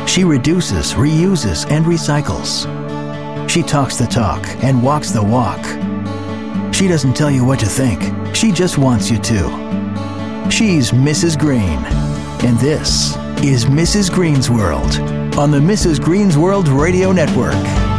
She reduces, reuses, and recycles. She talks the talk and walks the walk. She doesn't tell you what to think. She just wants you to. She's Mrs. Green. And this is Mrs. Green's World on the Mrs. Green's World Radio Network.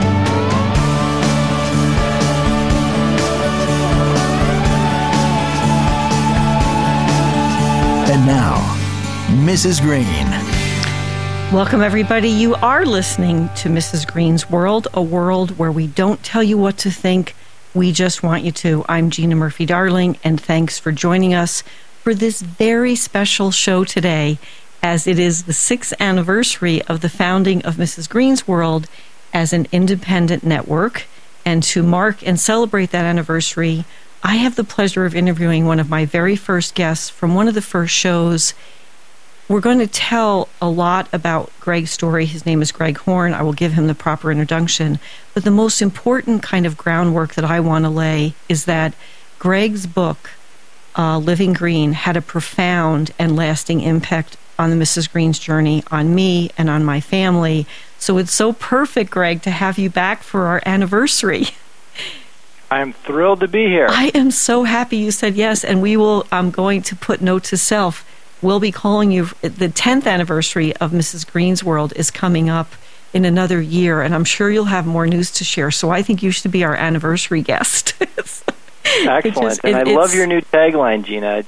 And now, Mrs. Green. Welcome, everybody. You are listening to Mrs. Green's World, a world where we don't tell you what to think. We just want you to. I'm Gina Murphy-Darling, and thanks for joining us for this very special show today, as it is the 6th anniversary of the founding of Mrs. Green's World as an independent network. And to mark and celebrate that anniversary, I have the pleasure of interviewing one of my very first guests from one of the first shows. We're going to tell a lot about Greg's story. His name is Greg Horn. I will give him the proper introduction. But the most important kind of groundwork that I want to lay is that Greg's book, Living Green, had a profound and lasting impact on the Mrs. Green's journey, on me and on my family. So it's so perfect, Greg, to have you back for our anniversary. I'm thrilled to be here. I am so happy you said yes, and we will, I'm going to put note to self. We'll be calling you, the 10th anniversary of Mrs. Green's World is coming up in another year, and I'm sure you'll have more news to share. So I think you should be our anniversary guest. Excellent. I love your new tagline, Gina.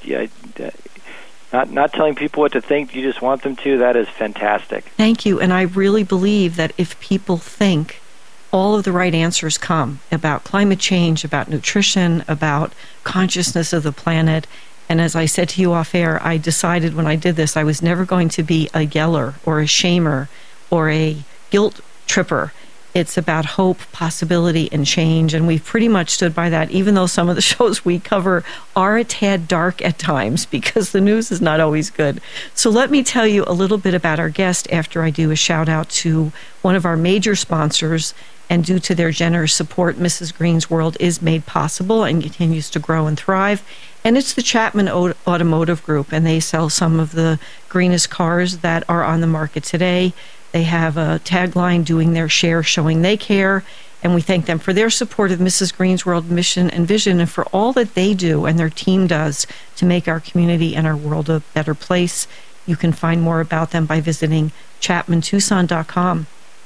Not telling people what to think, you just want them to. That is fantastic. Thank you. And I really believe that if people think, all of the right answers come about climate change, about nutrition, about consciousness of the planet. And as I said to you off air, I decided when I did this, I was never going to be a yeller or a shamer or a guilt tripper. It's about hope, possibility, and change. And we've pretty much stood by that, even though some of the shows we cover are a tad dark at times because the news is not always good. So let me tell you a little bit about our guest after I do a shout out to one of our major sponsors. And due to their generous support, Mrs. Green's World is made possible and continues to grow and thrive. And it's the Chapman Automotive Group, and they sell some of the greenest cars that are on the market today. They have a tagline, doing their share, showing they care. And we thank them for their support of Mrs. Green's World mission and vision and for all that they do and their team does to make our community and our world a better place. You can find more about them by visiting ChapmanTucson.com.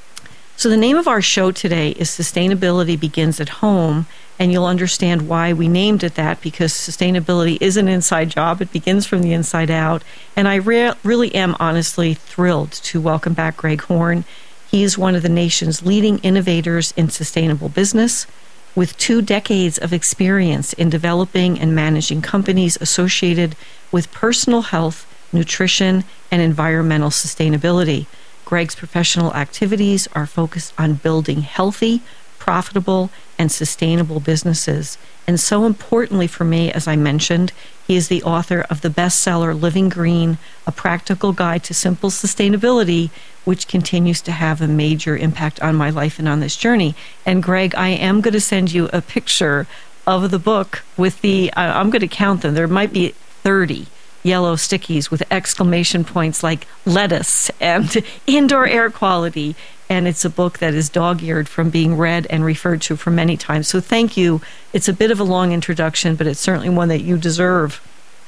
So the name of our show today is Sustainability Begins at Home, and you'll understand why we named it that, because sustainability is an inside job. It begins from the inside out. And I really am honestly thrilled to welcome back Greg Horn. He is one of the nation's leading innovators in sustainable business, with 2 decades of experience in developing and managing companies associated with personal health, nutrition, and environmental sustainability. Greg's professional activities are focused on building healthy, profitable, and sustainable businesses. And so importantly for me, as I mentioned, he is the author of the bestseller Living Green, A Practical Guide to Simple Sustainability, which continues to have a major impact on my life and on this journey. And Greg, I am going to send you a picture of the book with the, I'm going to count them, there might be 30 yellow stickies with exclamation points like lettuce and indoor air quality. And it's a book that is dog-eared from being read and referred to for many times. So thank you. It's a bit of a long introduction, but it's certainly one that you deserve.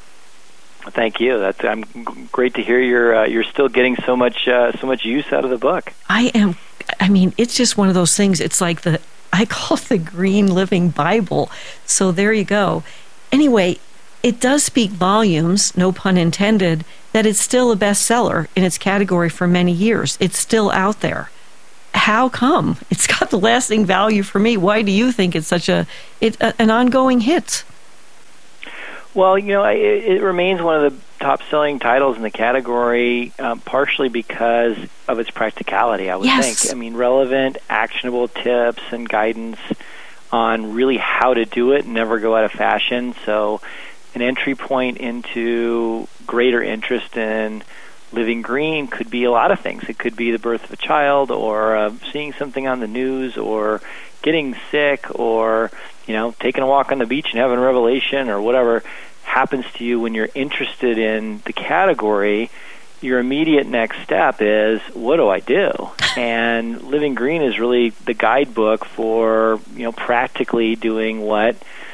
Thank you. I'm great to hear you're still getting so much use out of the book. I mean, it's just one of those things. It's like I call it the Green Living Bible. So there you go. Anyway, it does speak volumes, no pun intended, that it's still a bestseller in its category for many years. It's still out there. How come? It's got the lasting value for me. Why do you think it's such an ongoing hit? Well, it remains one of the top-selling titles in the category, partially because of its practicality, I would think. I mean, relevant, actionable tips and guidance on really how to do it and never go out of fashion. So an entry point into greater interest in living green could be a lot of things. It could be the birth of a child, or seeing something on the news, or getting sick, or taking a walk on the beach and having a revelation, or whatever happens to you when you're interested in the category. your immediate next step is, what do I do? And Living Green is really the guidebook for, practically doing what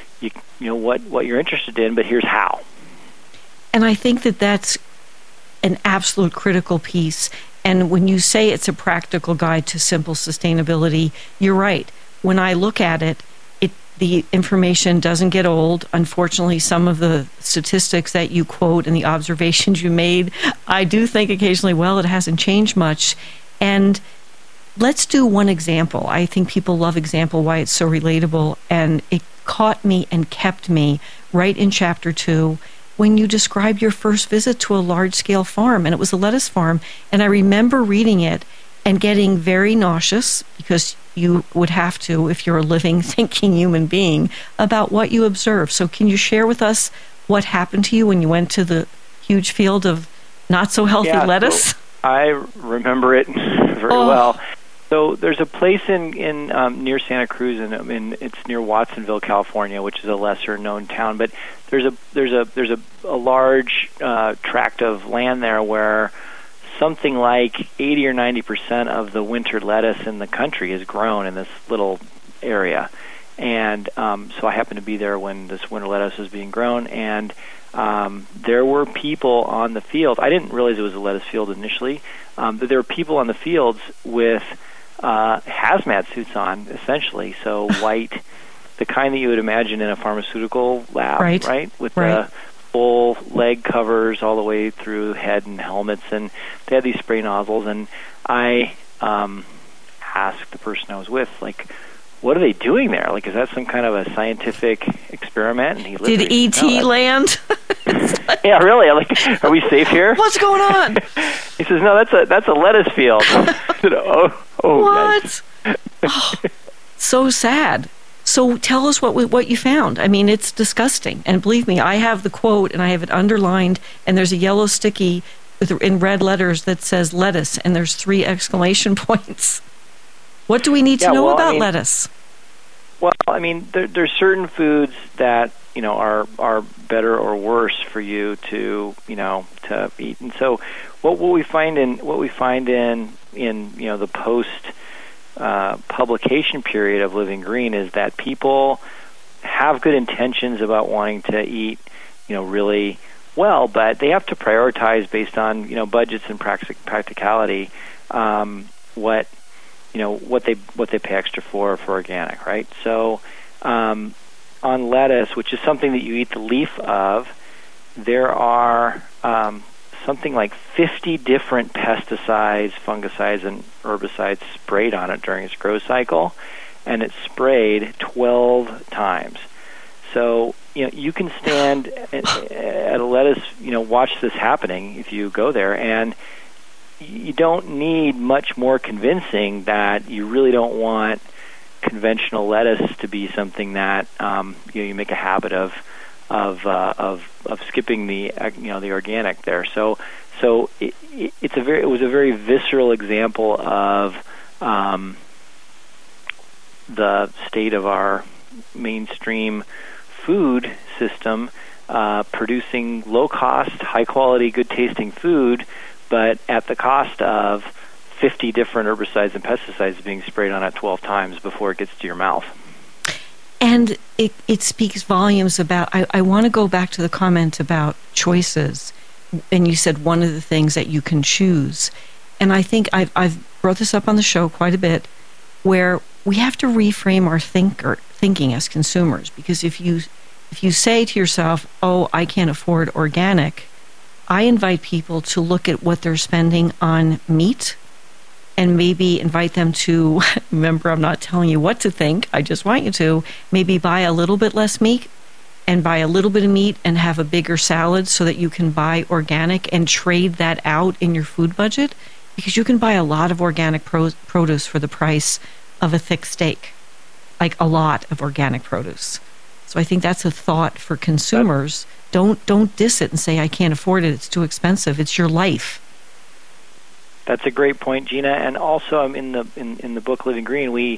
what you're interested in, but here's how. And I think that that's an absolute critical piece. And when you say it's a practical guide to simple sustainability, you're right. When I look at it, the information doesn't get old. Unfortunately, some of the statistics that you quote and the observations you made, I do think occasionally, well, it hasn't changed much. And let's do one example. I think people love example, why it's so relatable. And it caught me and kept me right in Chapter 2 when you described your first visit to a large-scale farm, and it was a lettuce farm. And I remember reading it and getting very nauseous, because you would have to if you're a living, thinking human being, about what you observed. So can you share with us what happened to you when you went to the huge field of not-so-healthy lettuce? So I remember it very well. So there's a place in near Santa Cruz, and it's near Watsonville, California, which is a lesser-known town. But there's a large tract of land there where something like 80 or 90% of the winter lettuce in the country is grown in this little area. And so I happened to be there when this winter lettuce was being grown, and there were people on the field. I didn't realize it was a lettuce field initially, but there were people on the fields with hazmat suits on, essentially. So white, the kind that you would imagine in a pharmaceutical lab, right? With the full leg covers all the way through head and helmets, and they had these spray nozzles. And I asked the person I was with, like, what are they doing there? Like, is that some kind of a scientific experiment? And he did E.T. land? Yeah, really. I'm like, are we safe here? What's going on? He says, no, that's a lettuce field. I said, what? Oh, so sad. So tell us what you found. I mean, it's disgusting. And believe me, I have the quote, and I have it underlined, and there's a yellow sticky in red letters that says lettuce, and there's 3 exclamation points. What do we need to know about lettuce? Well, I mean, there's certain foods that are better or worse for you to eat, and so what we find in the post publication period of Living Green is that people have good intentions about wanting to eat, really well, but they have to prioritize based on budgets and practicality what they pay extra for organic, right? So on lettuce, which is something that you eat the leaf of, there are something like 50 different pesticides, fungicides, and herbicides sprayed on it during its growth cycle, and it's sprayed 12 times. So you can stand at a lettuce, watch this happening if you go there, and you don't need much more convincing that you really don't want conventional lettuce to be something that you make a habit of skipping the the organic there. So it was a very visceral example of the state of our mainstream food system, producing low cost, high quality, good tasting food, but at the cost of 50 different herbicides and pesticides being sprayed on it 12 times before it gets to your mouth. And it speaks volumes about, I want to go back to the comment about choices. And you said one of the things that you can choose. And I think I've brought this up on the show quite a bit, where we have to reframe our thinking as consumers. Because if you say to yourself, oh, I can't afford organic, I invite people to look at what they're spending on meat, and maybe invite them to, remember, I'm not telling you what to think, I just want you to, maybe buy a little bit less meat and buy a little bit of meat and have a bigger salad so that you can buy organic and trade that out in your food budget, because you can buy a lot of organic produce for the price of a thick steak, like a lot of organic produce. So I think that's a thought for consumers. Don't diss it and say, I can't afford it, it's too expensive. It's your life. That's a great point, Gina. And also, in the book Living Green, we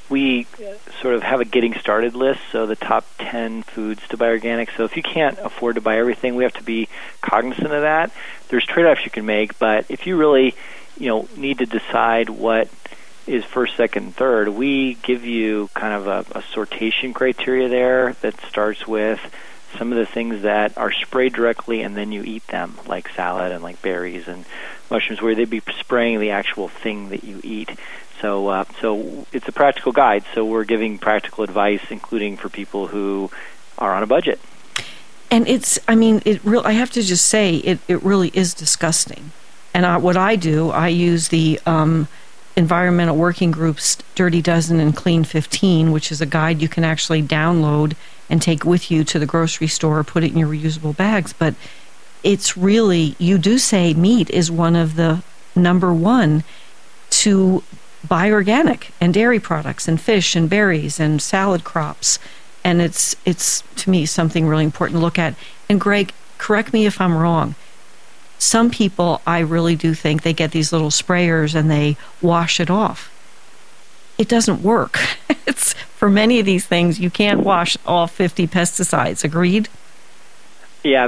we sort of have a getting started list, so the top 10 foods to buy organic. So if you can't afford to buy everything, we have to be cognizant of that. There's trade-offs you can make, but if you really, need to decide what is first, second, third, we give you kind of a sortation criteria there that starts with some of the things that are sprayed directly and then you eat them, like salad and like berries and mushrooms, where they'd be spraying the actual thing that you eat. So it's a practical guide. So we're giving practical advice, including for people who are on a budget. And I have to just say, it really is disgusting. And what I do, I use the Environmental Working Group's Dirty Dozen and Clean 15, which is a guide you can actually download and take with you to the grocery store or put it in your reusable bags. But it's really, you do say meat is one of the number one to buy organic, and dairy products and fish and berries and salad crops. And it's to me something really important to look at. And Greg, correct me if I'm wrong. Some people, I really do think they get these little sprayers and they wash it off. It doesn't work. It's for many of these things, you can't wash off 50 pesticides. Agreed? Yeah,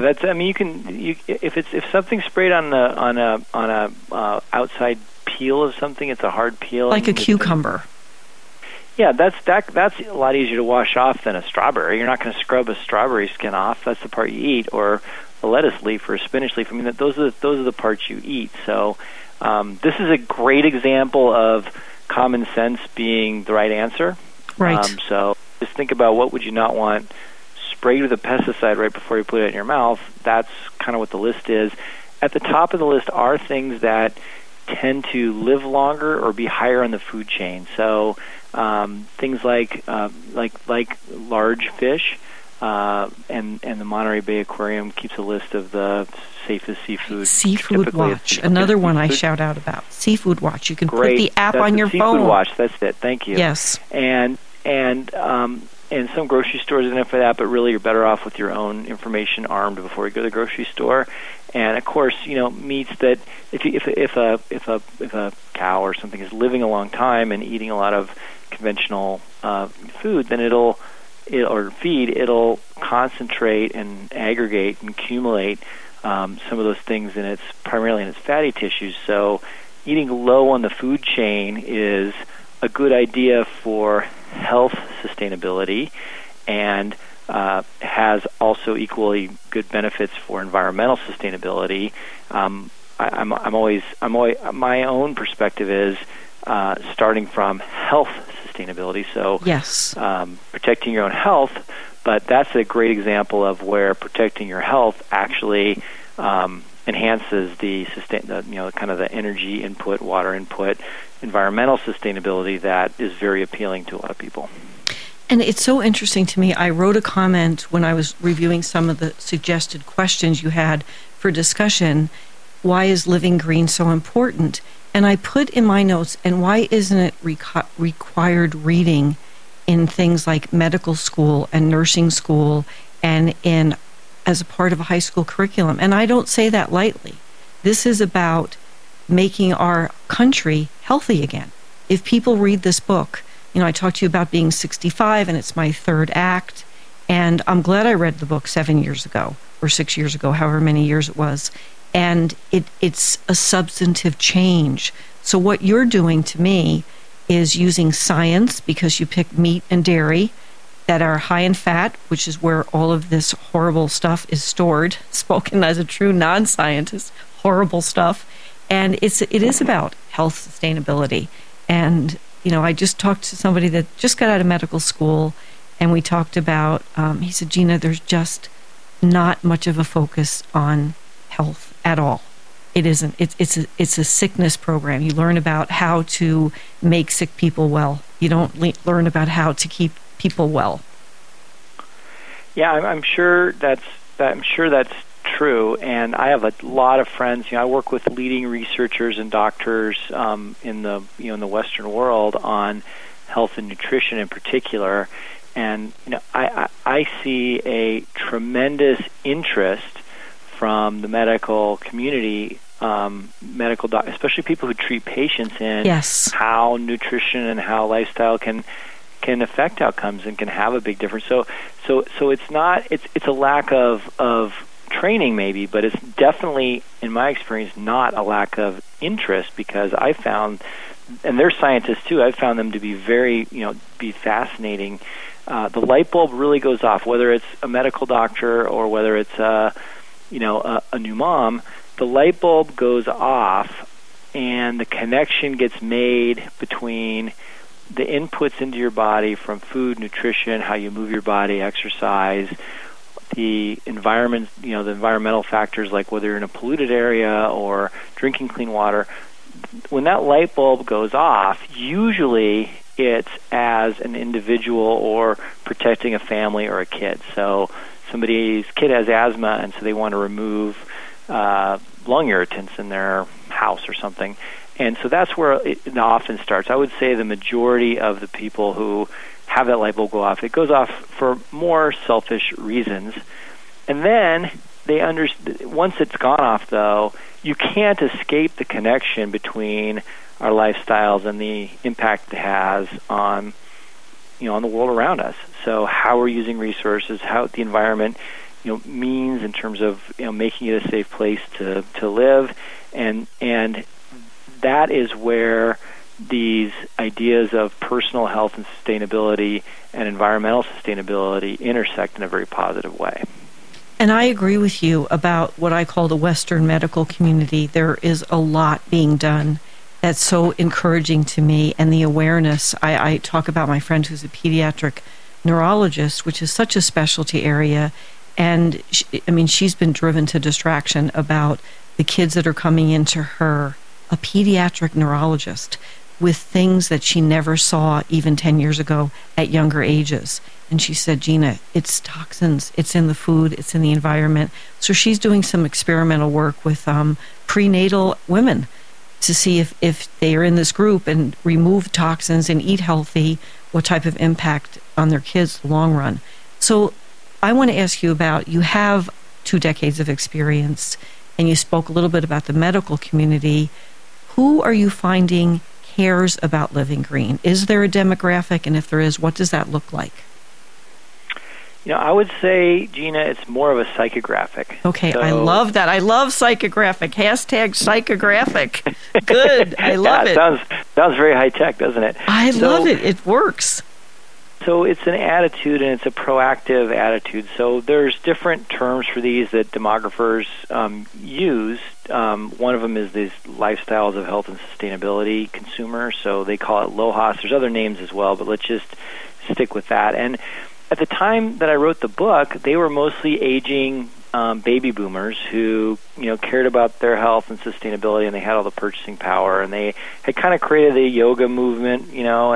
if something's sprayed on a outside peel of something, it's a hard peel, like a cucumber. Yeah, that's a lot easier to wash off than a strawberry. You're not going to scrub a strawberry skin off. That's the part you eat, or a lettuce leaf or a spinach leaf. I mean, those are the parts you eat. So this is a great example of common sense being the right answer. Right. So just think about, what would you not want sprayed with a pesticide right before you put it in your mouth. That's kind of what the list is. At the top of the list are things that tend to live longer or be higher on the food chain. So things like large fish, and the Monterey Bay Aquarium keeps a list of the safest seafood. Seafood Watch, another one I shout out about. Seafood Watch. You can put the app on your phone. Seafood Watch, that's it. Thank you. Yes. And some grocery stores are for that, but really you're better off with your own information armed before you go to the grocery store. And of course, meats that if a cow or something is living a long time and eating a lot of conventional food, then it'll concentrate and aggregate and accumulate some of those things primarily in its fatty tissues. So eating low on the food chain is a good idea for health sustainability, and has also equally good benefits for environmental sustainability. My own perspective is starting from health sustainability. So yes, protecting your own health, but that's a great example of where protecting your health actually enhances the kind of the energy input, water input, environmental sustainability that is very appealing to a lot of people. And it's so interesting to me. I wrote a comment when I was reviewing some of the suggested questions you had for discussion. Why is living green so important? And I put in my notes, and why isn't it required reading in things like medical school and nursing school and as a part of a high school curriculum? And I don't say that lightly. This is about making our country healthy again. If people read this book, I talked to you about being 65, and it's my third act, and I'm glad I read the book 7 years ago, or 6 years ago, however many years it was, and it's a substantive change. So what you're doing to me is using science, because you pick meat and dairy that are high in fat, which is where all of this horrible stuff is stored, spoken as a true non-scientist, horrible stuff. And it is about health sustainability. And, I just talked to somebody that just got out of medical school, and we talked about, he said, Gina, there's just not much of a focus on health at all. It isn't. It's a sickness program. You learn about how to make sick people well. You don't learn about how to keep people well. Yeah, I'm sure that's true. And I have a lot of friends. I work with leading researchers and doctors in the Western world on health and nutrition in particular. And I see a tremendous interest from the medical community medical especially people who treat patients in yes. how nutrition and how lifestyle can affect outcomes and can have a big difference. So it's not it's a lack of training maybe, but it's definitely, in my experience, not a lack of interest, because I found, and they're scientists too, I've found them to be very, be fascinating. The light bulb really goes off, whether it's a medical doctor or whether it's a new mom. The light bulb goes off, and the connection gets made between the inputs into your body from food, nutrition, how you move your body, exercise, the environment, the environmental factors like whether you're in a polluted area or drinking clean water. When that light bulb goes off, usually it's as an individual or protecting a family or a kid. So somebody's kid has asthma, and so they want to remove lung irritants in their house or something. And so that's where it often starts. I would say the majority of the people who have that light bulb go off, it goes off for more selfish reasons. And then once it's gone off, though, you can't escape the connection between our lifestyles and the impact it has on on the world around us. So how we're using resources, how the environment means in terms of making it a safe place to live, and that is where these ideas of personal health and sustainability and environmental sustainability intersect in a very positive way. And I agree with you about what I call the Western medical community. There is a lot being done that's so encouraging to me, and the awareness. I talk about my friend who's a pediatric neurologist, which is such a specialty area, and she's been driven to distraction about the kids that are coming into her, a pediatric neurologist, with things that she never saw even 10 years ago at younger ages. And she said, Gina, it's toxins, it's in the food, it's in the environment. So she's doing some experimental work with prenatal women to see if they are in this group and remove toxins and eat healthy, what type of impact on their kids in the long run. So I want to ask you about, you have 2 decades of experience, and you spoke a little bit about the medical community. Who are you finding cares about living green? Is there a demographic? And if there is, what does that look like? I would say, Gina, it's more of a psychographic. Okay, so, I love that. I love psychographic. #psychographic. Good. I love it. Sounds very high tech, doesn't it? I love it. It works. So it's an attitude, and it's a proactive attitude. So there's different terms for these that demographers use. One of them is these lifestyles of health and sustainability consumers. So they call it LOHAS. There's other names as well, but let's just stick with that. And at the time that I wrote the book, they were mostly aging baby boomers who, cared about their health and sustainability, and they had all the purchasing power, and they had kind of created the yoga movement,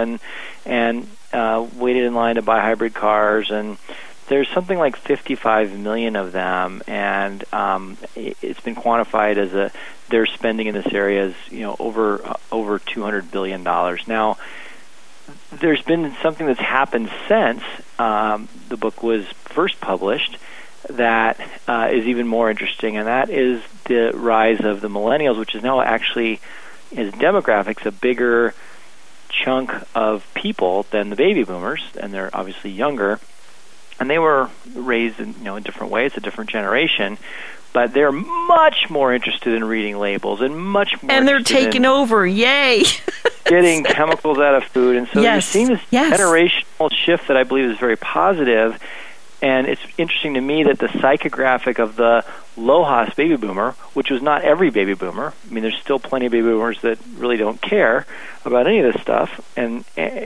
and waited in line to buy hybrid cars, and there's something like 55 million of them, and it's been quantified as their spending in this area is over $200 billion. Now, there's been something that's happened since the book was first published that is even more interesting, and that is the rise of the millennials, which is now actually, as demographics, a bigger chunk of people than the baby boomers, and they're obviously younger, and they were raised in in different ways, a different generation, but they're much more interested in reading labels and much more, and they're taking over. Yay! Getting chemicals out of food, and so you're seeing this generational shift that I believe is very positive. And it's interesting to me that the psychographic of the LOHAS baby boomer, which was not every baby boomer. I mean, there's still plenty of baby boomers that really don't care about any of this stuff. And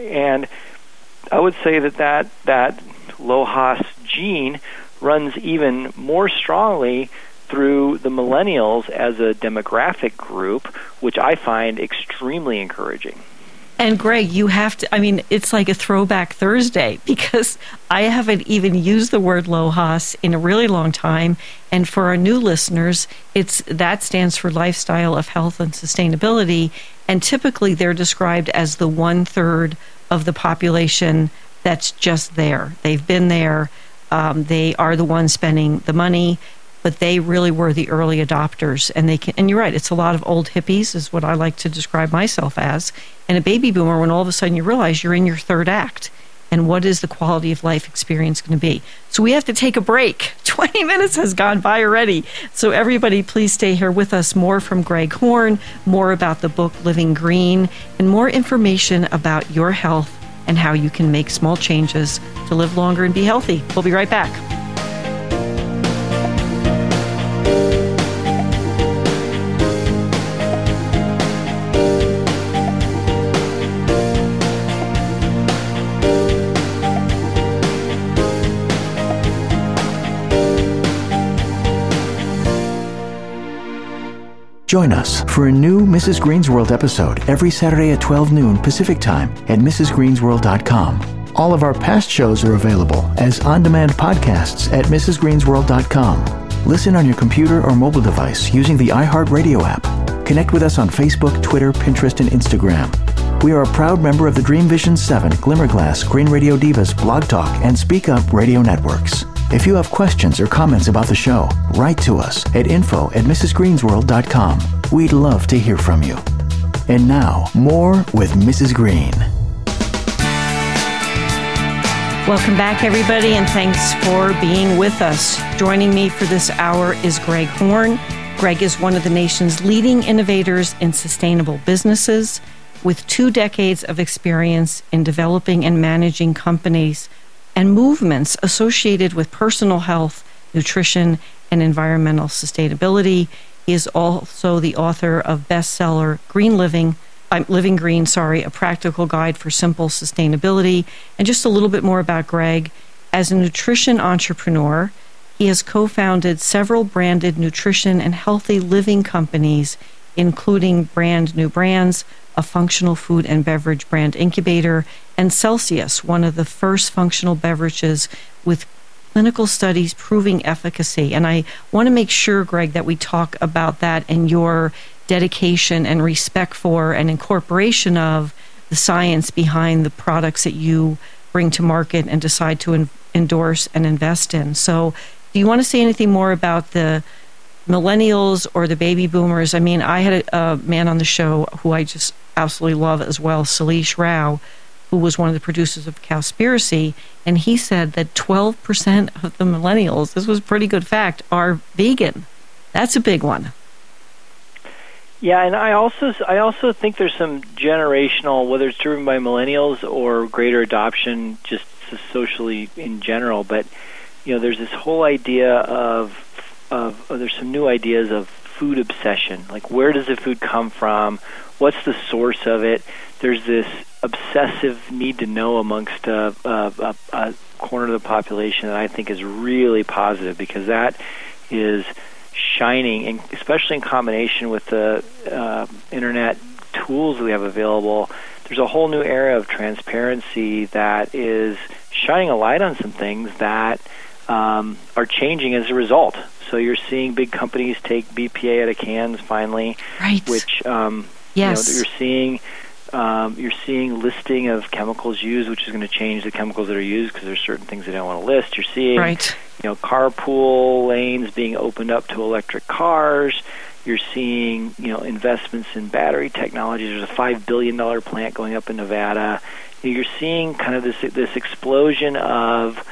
I would say that LOHAS gene runs even more strongly through the millennials as a demographic group, which I find extremely encouraging. And Greg, you have to, it's like a throwback Thursday, because I haven't even used the word LOHAS in a really long time. And for our new listeners, that stands for Lifestyle of Health and Sustainability. And typically they're described as the 1/3 of the population that's just there. They've been there. They are the ones spending the money. but they really were the early adopters. And you're right, it's a lot of old hippies is what I like to describe myself as, and a baby boomer when all of a sudden you realize you're in your third act. And what is the quality of life experience going to be? So we have to take a break. 20 minutes has gone by already. So everybody, please stay here with us. More from Greg Horn, more about the book Living Green, and more information about your health and how you can make small changes to live longer and be healthy. We'll be right back. Join us for a new Mrs. Green's World episode every Saturday at 12 noon Pacific Time at mrsgreensworld.com. All of our past shows are available as on-demand podcasts at mrsgreensworld.com. Listen on your computer or mobile device using the iHeartRadio app. Connect with us on Facebook, Twitter, Pinterest, and Instagram. We are a proud member of the Dream Vision 7, Glimmerglass, Green Radio Divas, Blog Talk, and Speak Up radio networks. If you have questions or comments about the show, write to us at info@mrsgreensworld.com. We'd love to hear from you. And now, more with Mrs. Green. Welcome back, everybody, and thanks for being with us. Joining me for this hour is Greg Horn. Greg is one of the nation's leading innovators in sustainable businesses, with 2 decades of experience in developing and managing companies and movements associated with personal health, nutrition, and environmental sustainability. He is also the author of bestseller Living Green, A Practical Guide for Simple Sustainability. And just a little bit more about Greg. As a nutrition entrepreneur, he has co-founded several branded nutrition and healthy living companies, including Brand New Brands, a functional food and beverage brand incubator, and Celsius, one of the first functional beverages with clinical studies proving efficacy. And I want to make sure, Greg, that we talk about that and your dedication and respect for and incorporation of the science behind the products that you bring to market and decide to endorse and invest in. So do you want to say anything more about the millennials or the baby boomers? I mean, I had a man on the show who I just absolutely love as well, Saleesh Rao, who was one of the producers of Cowspiracy, and he said that 12% of the millennials, this was a pretty good fact, are vegan. That's a big one. Yeah, and I also think there's some generational, whether it's driven by millennials or greater adoption just socially in general, but there's this whole idea of there's some new ideas of food obsession. Like, where does the food come from? What's the source of it? There's this obsessive need to know amongst a corner of the population that I think is really positive, because that is shining, and especially in combination with the internet tools we have available. There's a whole new era of transparency that is shining a light on some things that are changing as a result. So you're seeing big companies take BPA out of cans finally, right? Which yes. You're seeing listing of chemicals used, which is going to change the chemicals that are used, because there's certain things they don't want to list. You're seeing carpool lanes being opened up to electric cars. You're seeing investments in battery technologies. There's a $5 billion plant going up in Nevada. You're seeing kind of this explosion of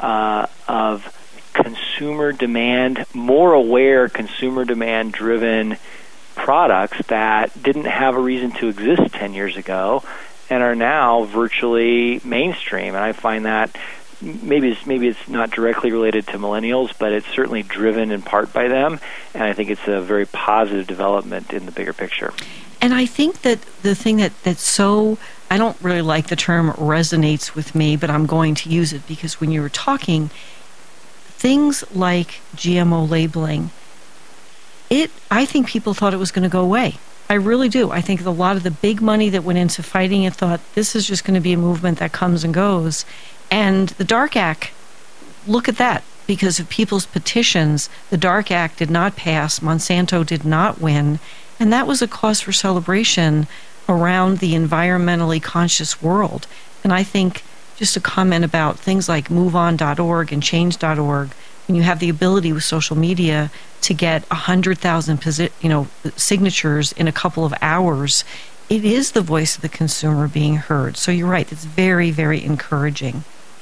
consumer demand, more aware consumer demand driven products that didn't have a reason to exist 10 years ago and are now virtually mainstream. And I find that maybe it's not directly related to millennials, but it's certainly driven in part by them, and I think it's a very positive development in the bigger picture. And I think that the thing that's so, I don't really like the term resonates with me, but I'm going to use it because when you were talking, things like GMO labeling, I think people thought it was going to go away. I really do. I think a lot of the big money that went into fighting it thought this is just going to be a movement that comes and goes. And the Dark Act, look at that. Because of people's petitions, the Dark Act did not pass. Monsanto did not win. And that was a cause for celebration around the environmentally conscious world. And I think just a comment about things like MoveOn.org and Change.org, when you have the ability with social media to get 100,000 signatures in a couple of hours, it is the voice of the consumer being heard. So you're right, it's very, very encouraging.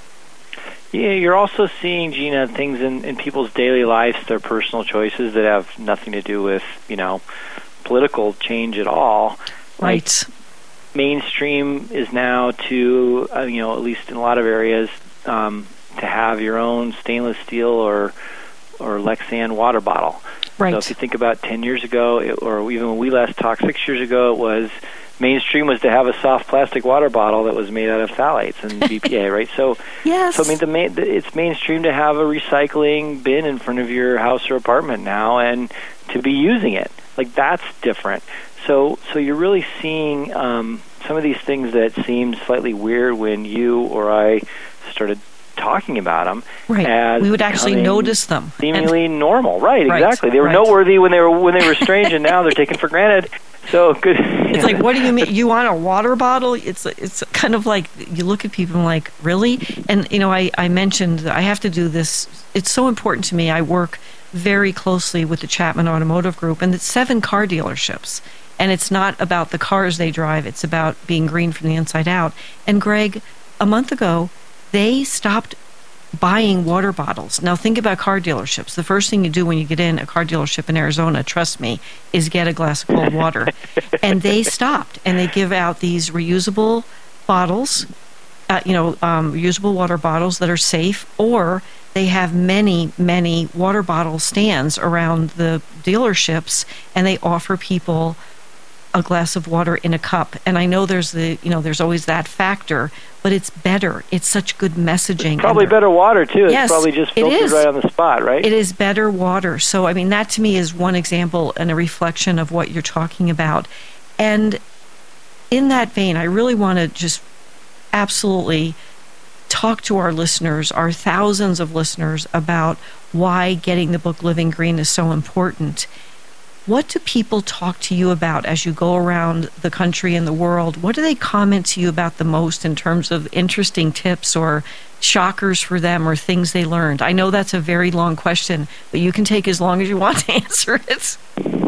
Yeah, you're also seeing, Gina, things in people's daily lives, their personal choices that have nothing to do with, political change at all. Right. Like, mainstream is now to, at least in a lot of areas, to have your own stainless steel or Lexan water bottle. Right. So if you think about 10 years ago, or even when we last talked 6 years ago, it was mainstream was to have a soft plastic water bottle that was made out of phthalates and BPA, right? So, yes. So I mean, it's mainstream to have a recycling bin in front of your house or apartment now, and to be using it. Like, that's different. So you're really seeing some of these things that seemed slightly weird when you or I started talking about them. Right. As we would actually notice them. Seemingly normal. Right, exactly. They were noteworthy when they were strange, and now they're taken for granted. So good. It's like, what do you mean? You want a water bottle? It's kind of like you look at people and like, really? And I mentioned I have to do this. It's so important to me. I work very closely with the Chapman Automotive Group, and it's 7 car dealerships. And it's not about the cars they drive. It's about being green from the inside out. And Greg, a month ago, they stopped buying water bottles. Now think about car dealerships. The first thing you do when you get in a car dealership in Arizona, trust me, is get a glass of cold water. And they stopped, and they give out these reusable bottles, reusable water bottles that are safe, or they have many, many water bottle stands around the dealerships, and they offer people a glass of water in a cup. And I know there's there's always that factor, but it's better. It's such good messaging. It's probably better water, too. Yes, it's probably just filtered right on the spot, right? It is better water. So, I mean, that to me is one example and a reflection of what you're talking about. And in that vein, I really want to just absolutely talk to our listeners, our thousands of listeners, about why getting the book Living Green is so important. What do people talk to you about as you go around the country and the world? What do they comment to you about the most in terms of interesting tips or shockers for them or things they learned? I know that's a very long question, but you can take as long as you want to answer it.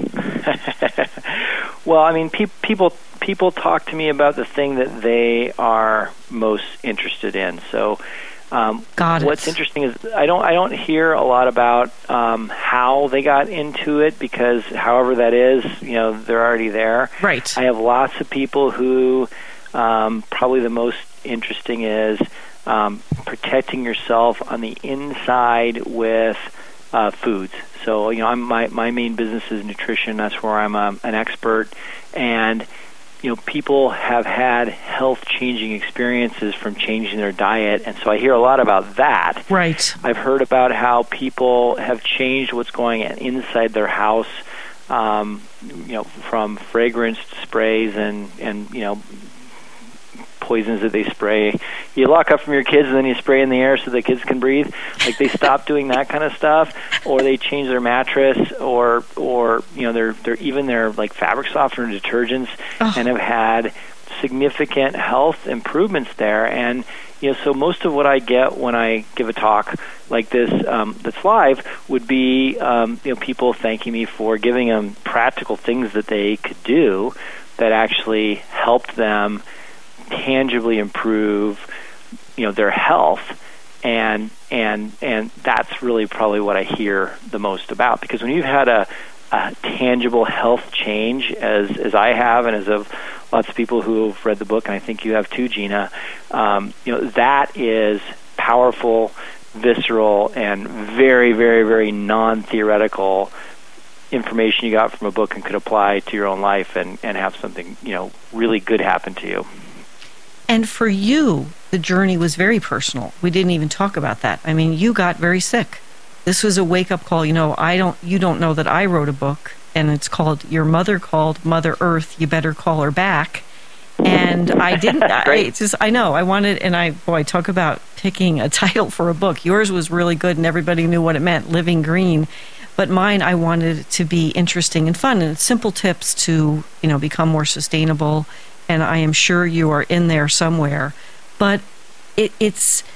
Well, I mean, people talk to me about the thing that they are most interested in. So what's interesting is I don't hear a lot about how they got into it, because however that is, they're already there. Right. I have lots of people who probably the most interesting is protecting yourself on the inside with foods. So my main business is nutrition. That's where I'm an expert, and people have had health-changing experiences from changing their diet, and so I hear a lot about that. Right. I've heard about how people have changed what's going on inside their house, from fragrance sprays and poisons that they spray. You lock up from your kids and then you spray in the air so the kids can breathe. Like, they stop doing that kind of stuff, or they change their mattress, or they're like fabric softener detergents, and have had significant health improvements there. And so most of what I get when I give a talk like this that's live would be people thanking me for giving them practical things that they could do that actually helped them tangibly improve their health, and that's really probably what I hear the most about, because when you've had a tangible health change, as I have, and as of lots of people who have read the book, and I think you have too, Gina, that is powerful, visceral, and very, very, very non-theoretical information you got from a book and could apply to your own life and have something really good happen to you. And for you, the journey was very personal. We didn't even talk about that. I mean, you got very sick. This was a wake-up call. You don't know that I wrote a book, and it's called Your Mother Called Mother Earth, You Better Call Her Back. And I didn't. I know. I wanted, and talk about picking a title for a book. Yours was really good, and everybody knew what it meant, Living Green. But mine, I wanted it to be interesting and fun, and it's simple tips to, become more sustainable. And I am sure you are in there somewhere. But it's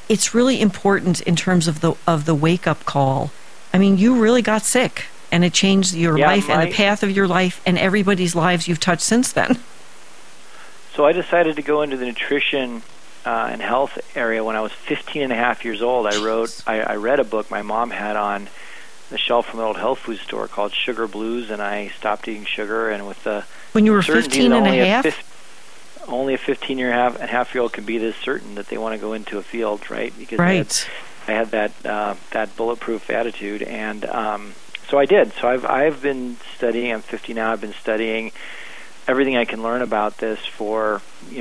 it's really important in terms of the wake-up call. I mean, you really got sick, and it changed your life and the path of your life and everybody's lives you've touched since then. So I decided to go into the nutrition and health area when I was 15 and a half years old. I read a book my mom had on the shelf from an old health food store called Sugar Blues, and I stopped eating sugar. And with the when you were 15 and a half? Only a 15-and-a-half-year-old can be this certain that they want to go into a field, right? Because I had that bulletproof attitude, and so I did. So I've been studying. I'm 50 now. I've been studying everything I can learn about this for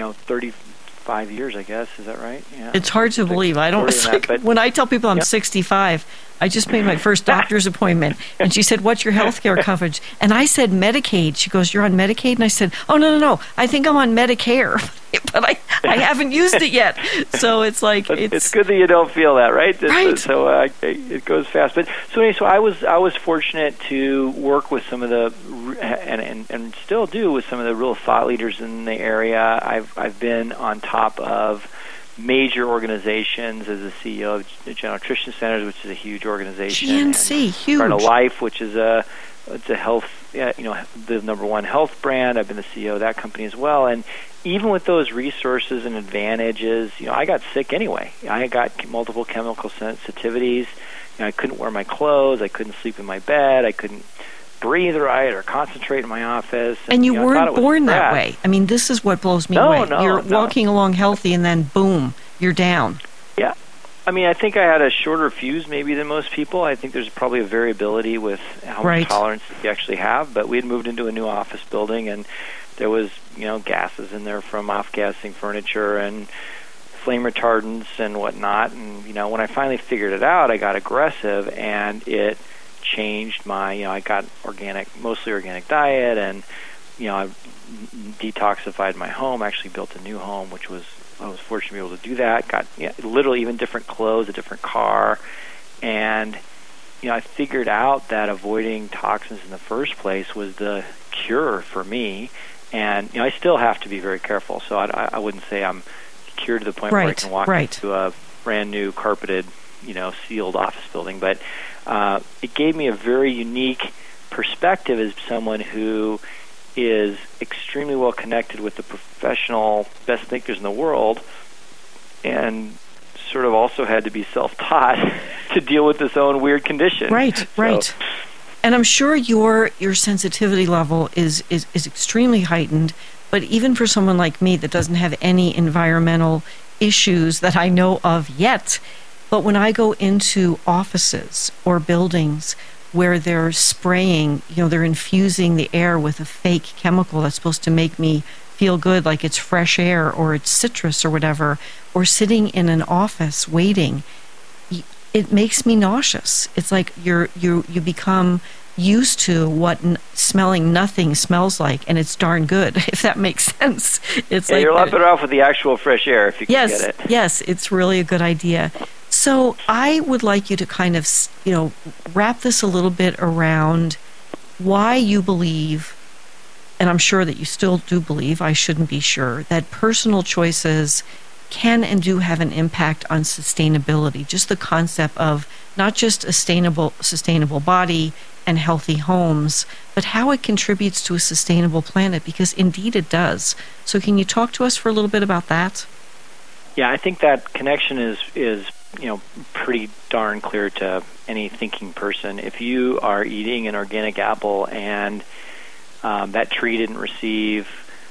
35 years, I guess. Is that right? Yeah. It's hard to believe. I don't. When I tell people I'm 65, I just made my first doctor's appointment, and she said, "What's your health care coverage?" And I said, "Medicaid." She goes, "You're on Medicaid?" And I said, "Oh, no. I think I'm on Medicare, but I haven't used it yet." So it's like it's good that you don't feel that, right? Right. So it goes fast. But so anyway, so I was fortunate to work with some of the and still do with some of the real thought leaders in the area. I've been on top of major organizations as the CEO of General Nutrition Centers, which is a huge organization. GNC, huge. Part of Life, which is it's a health, the number one health brand. I've been the CEO of that company as well. And even with those resources and advantages, I got sick anyway. I got multiple chemical sensitivities. I couldn't wear my clothes. I couldn't sleep in my bed. I couldn't breathe right or concentrate in my office. And you weren't born that way. I mean, this is what blows me away. You're walking along healthy, and then boom, you're down. Yeah. I mean, I think I had a shorter fuse maybe than most people. I think there's probably a variability with how much tolerance you actually have. But we had moved into a new office building, and there was, gases in there from off-gassing furniture and flame retardants and whatnot. And, when I finally figured it out, I got aggressive, and it changed my, I got mostly organic diet, and, I detoxified my home, actually built a new home, I was fortunate to be able to do that, got literally even different clothes, a different car, and, I figured out that avoiding toxins in the first place was the cure for me, and, I still have to be very careful, so I wouldn't say I'm cured to the point where I can walk into a brand new carpeted, sealed office building, but it gave me a very unique perspective as someone who is extremely well connected with the professional best thinkers in the world, and sort of also had to be self-taught to deal with this own weird condition. Right. And I'm sure your sensitivity level is extremely heightened, but even for someone like me that doesn't have any environmental issues that I know of yet, but when I go into offices or buildings where they're spraying, they're infusing the air with a fake chemical that's supposed to make me feel good, like it's fresh air or it's citrus or whatever, or sitting in an office waiting, it makes me nauseous. It's like you become used to what smelling nothing smells like, and it's darn good, if that makes sense. It's like you're a lot better off with the actual fresh air if you can get it. Yes, it's really a good idea. So I would like you to kind of, wrap this a little bit around why you believe, and I'm sure that you still do believe, I shouldn't be sure, that personal choices can and do have an impact on sustainability. Just the concept of not just a sustainable body and healthy homes, but how it contributes to a sustainable planet, because indeed it does. So can you talk to us for a little bit about that? Yeah, I think that connection is pretty darn clear to any thinking person. If you are eating an organic apple and that tree didn't receive,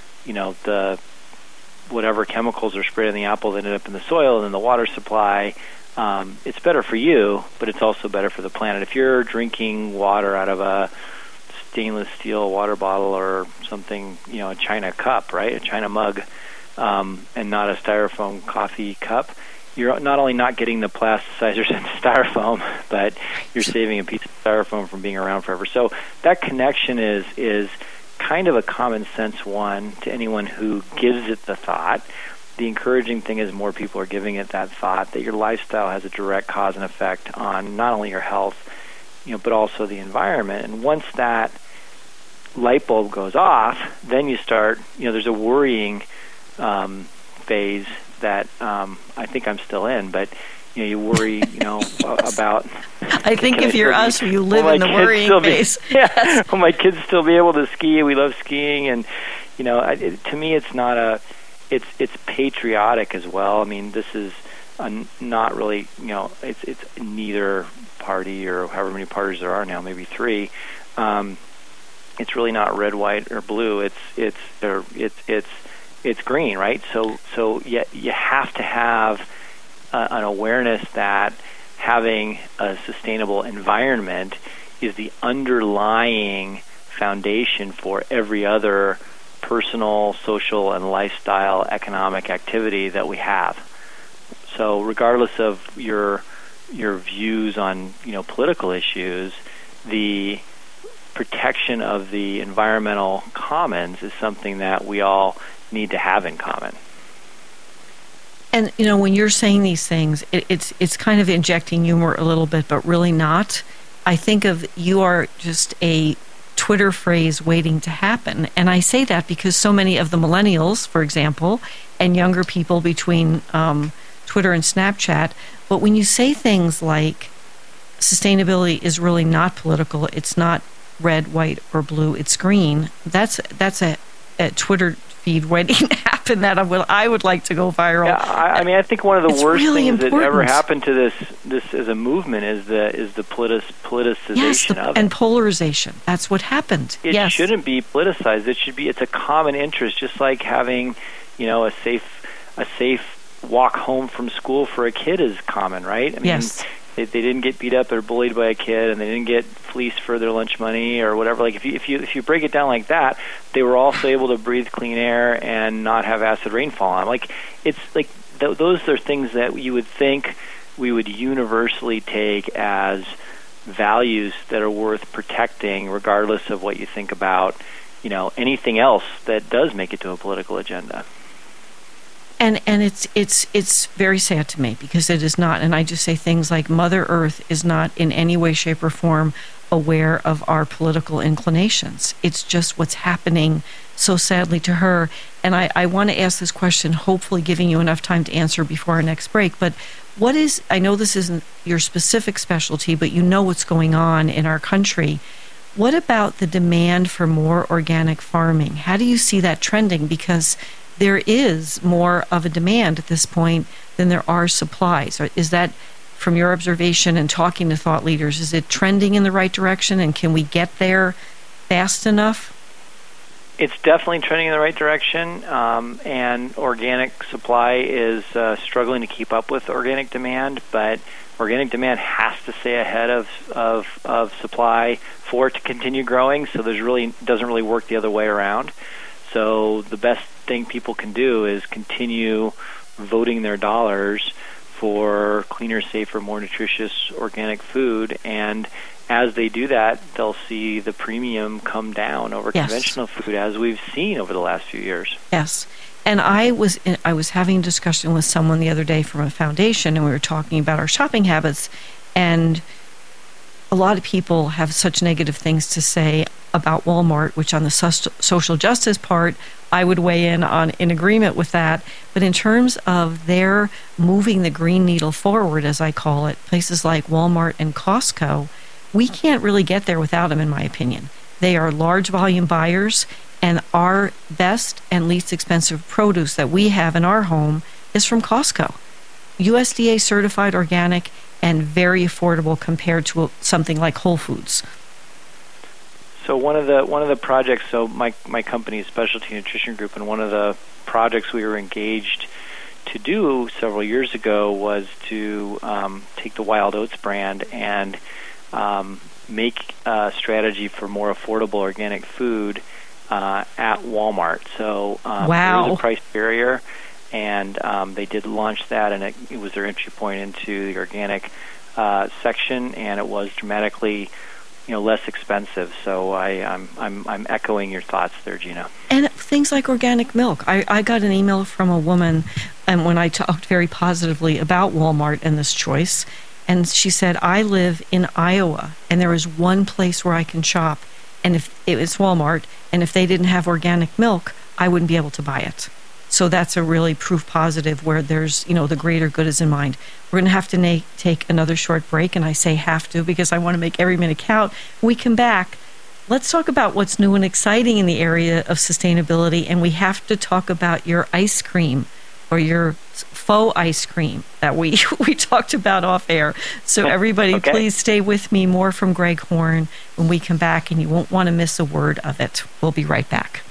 the whatever chemicals are sprayed on the apple that ended up in the soil and in the water supply, it's better for you, but it's also better for the planet. If you're drinking water out of a stainless steel water bottle or something, a China cup, right, a China mug, and not a styrofoam coffee cup, you're not only not getting the plasticizers in the styrofoam, but you're saving a piece of styrofoam from being around forever. So that connection is kind of a common sense one to anyone who gives it the thought. The encouraging thing is more people are giving it that thought, that your lifestyle has a direct cause and effect on not only your health, but also the environment. And once that light bulb goes off, then you start, there's a worrying phase that I think I'm still in, but you worry, about. I think if you're us, you live in the worrying phase. Yeah, will my kids still be able to ski? We love skiing, and to me, it's not it's patriotic as well. I mean, this is not really, it's neither party or however many parties there are now, maybe 3. It's really not red, white, or blue. It's green, right? So you have to have an awareness that having a sustainable environment is the underlying foundation for every other personal, social, and lifestyle economic activity that we have. So regardless of your views on political issues, the protection of the environmental commons is something that we all need to have in common. And when you're saying these things, it's kind of injecting humor a little bit, but really not. I think of you are just a Twitter phrase waiting to happen. And I say that because so many of the millennials, for example, and younger people between Twitter and Snapchat, but when you say things like sustainability is really not political, it's not red, white, or blue, it's green, that's a Twitter feed waiting to happen that I would like to go viral. Yeah, I mean, I think one of the worst things that ever happened to this as a movement is the politicization of it. And polarization. That's what happened. It shouldn't be politicized. It's a common interest, just like having, a safe walk home from school for a kid is common, right? I mean, they didn't get beat up or bullied by a kid, and they didn't get fleeced for their lunch money or whatever. Like if you break it down like that, they were also able to breathe clean air and not have acid rainfall on them. Like it's like those are things that you would think we would universally take as values that are worth protecting, regardless of what you think about anything else that does make it to a political agenda. And it's very sad to me because it is not. And I just say things like Mother Earth is not in any way, shape, or form aware of our political inclinations. It's just what's happening so sadly to her. And I want to ask this question, hopefully giving you enough time to answer before our next break. But I know this isn't your specific specialty, but you know what's going on in our country. What about the demand for more organic farming? How do you see that trending? Because there is more of a demand at this point than there are supplies. Is that, from your observation and talking to thought leaders, is it trending in the right direction, and can we get there fast enough? It's definitely trending in the right direction, and organic supply is struggling to keep up with organic demand, but organic demand has to stay ahead of supply for it to continue growing, so doesn't really work the other way around. So the best thing people can do is continue voting their dollars for cleaner, safer, more nutritious organic food, and as they do that, they'll see the premium come down over conventional food, as we've seen over the last few years. Yes. And I was having a discussion with someone the other day from a foundation, and we were talking about our shopping habits, and a lot of people have such negative things to say about Walmart, which on the social justice part, I would weigh in agreement with that. But in terms of their moving the green needle forward, as I call it, places like Walmart and Costco, we can't really get there without them, in my opinion. They are large volume buyers, and our best and least expensive produce that we have in our home is from Costco. USDA certified organic and very affordable compared to something like Whole Foods. So one of the projects, so my company is Specialty Nutrition Group, and one of the projects we were engaged to do several years ago was to take the Wild Oats brand and make a strategy for more affordable organic food at Walmart. So there is a price barrier, and they did launch that, and it was their entry point into the organic section, and it was dramatically less expensive. So I'm echoing your thoughts there, Gina. And things like organic milk. I got an email from a woman, and when I talked very positively about Walmart and this choice, and she said, I live in Iowa, and there is one place where I can shop, and if it was Walmart, and if they didn't have organic milk, I wouldn't be able to buy it. So that's a really proof positive where there's, the greater good is in mind. We're going to have to take another short break, and I say have to because I want to make every minute count. When we come back, let's talk about what's new and exciting in the area of sustainability, and we have to talk about your ice cream or your faux ice cream that we talked about off air. So everybody, Please stay with me. More from Greg Horn when we come back, and you won't want to miss a word of it. We'll be right back.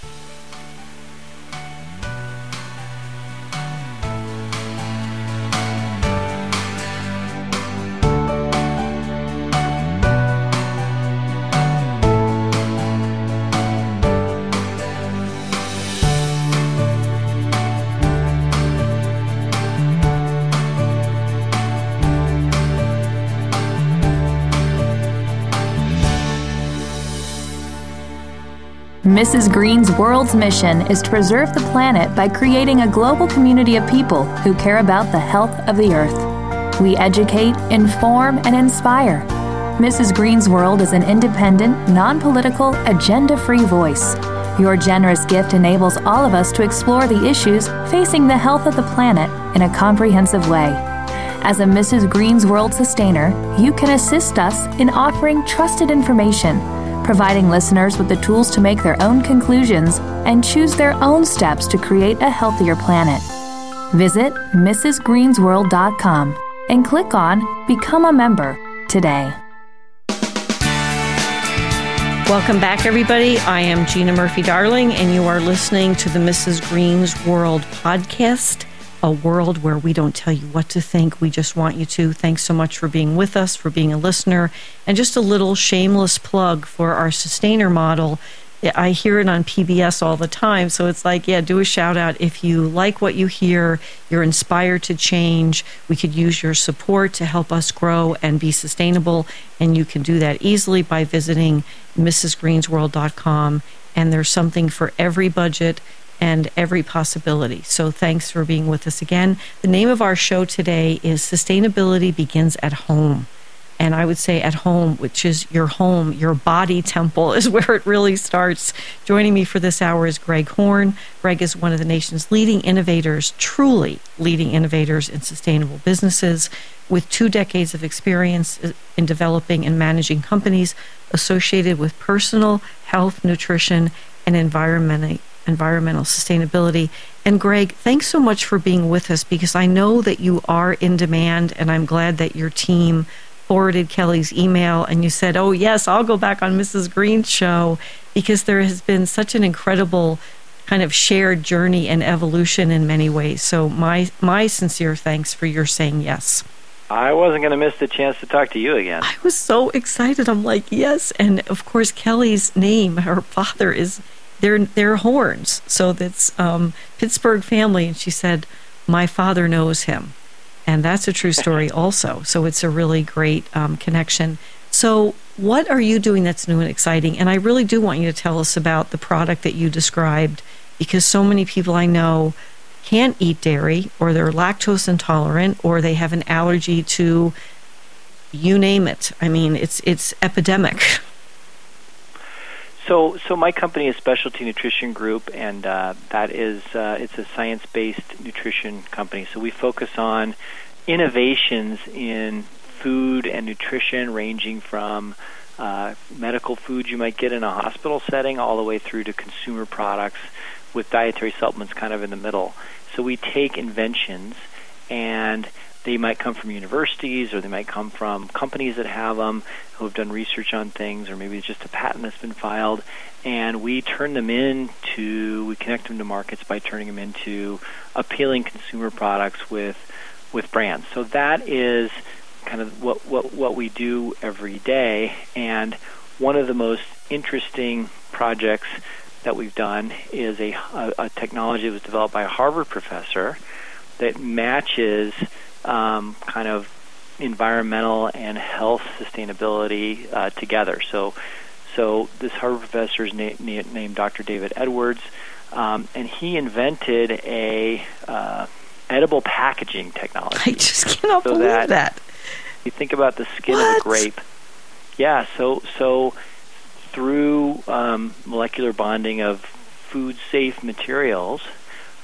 Mrs. Green's World's mission is to preserve the planet by creating a global community of people who care about the health of the earth. We educate, inform, and inspire. Mrs. Green's World is an independent, non-political, agenda-free voice. Your generous gift enables all of us to explore the issues facing the health of the planet in a comprehensive way. As a Mrs. Green's World sustainer, you can assist us in offering trusted information, providing listeners with the tools to make their own conclusions and choose their own steps to create a healthier planet. Visit mrsgreensworld.com and click on Become a Member today. Welcome back, everybody. I am Gina Murphy-Darling, and you are listening to the Mrs. Green's World podcast, a world where we don't tell you what to think. We just want you to. Thanks so much for being with us, for being a listener. And just a little shameless plug for our sustainer model. I hear it on PBS all the time. So it's like, do a shout out. If you like what you hear, you're inspired to change, we could use your support to help us grow and be sustainable. And you can do that easily by visiting mrsgreensworld.com. And there's something for every budget and every possibility. So thanks for being with us again. The name of our show today is Sustainability Begins at Home. And I would say at home, which is your home, your body temple is where it really starts. Joining me for this hour is Greg Horn. Greg is one of the nation's leading innovators, truly leading innovators in sustainable businesses, with 2 decades of experience in developing and managing companies associated with personal health, nutrition, and environmental sustainability. And Greg, thanks so much for being with us, because I know that you are in demand, and I'm glad that your team forwarded Kelly's email and you said, oh yes, I'll go back on Mrs. Green's show, because there has been such an incredible kind of shared journey and evolution in many ways. So my sincere thanks for your saying yes. I wasn't going to miss the chance to talk to you again. I was so excited. I'm like, yes. And of course, Kelly's name, her father is, they're Horns. So that's Pittsburgh family. And she said, my father knows him. And that's a true story also. So it's a really great connection. So what are you doing that's new and exciting? And I really do want you to tell us about the product that you described, because so many people I know can't eat dairy, or they're lactose intolerant, or they have an allergy to, you name it. I mean, it's epidemic. So my company is Specialty Nutrition Group, and that is it's a science-based nutrition company. So we focus on innovations in food and nutrition, ranging from medical foods you might get in a hospital setting all the way through to consumer products with dietary supplements kind of in the middle. So we take inventions, and they might come from universities, or they might come from companies that have them, who have done research on things, or maybe it's just a patent that's been filed, and we turn them we connect them to markets by turning them into appealing consumer products with brands. So that is kind of what we do every day. And one of the most interesting projects that we've done is a technology that was developed by a Harvard professor that matches kind of environmental and health sustainability together. So this Harvard professor is named Dr. David Edwards, and he invented a edible packaging technology. I just cannot believe that. You think about the skin of a grape. Yeah, so through molecular bonding of food-safe materials,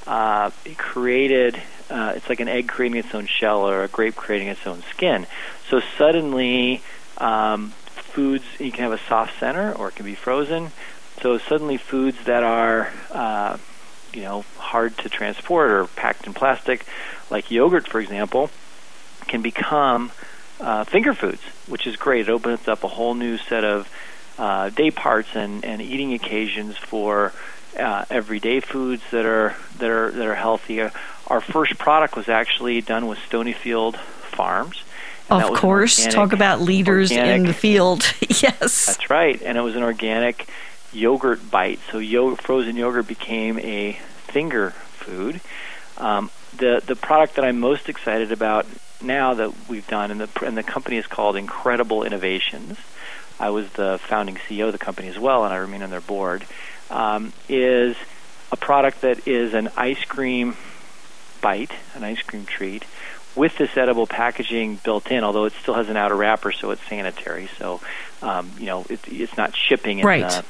it created, it's like an egg creating its own shell or a grape creating its own skin. So suddenly, foods, you can have a soft center or it can be frozen. So suddenly foods that are, hard to transport or packed in plastic, like yogurt, for example, can become finger foods, which is great. It opens up a whole new set of day parts and eating occasions for everyday foods that are healthy. Our first product was actually done with Stonyfield Farms. Of course, talk about leaders in the field. Yes, that's right. And it was an organic yogurt bite. So frozen yogurt became a finger food. The product that I'm most excited about now that we've done, and the company is called Incredible Innovations. I was the founding CEO of the company as well, and I remain on their board. Is a product that is an ice cream bite, an ice cream treat, with this edible packaging built in, although it still has an outer wrapper, so it's sanitary. So, it's not shipping. Right.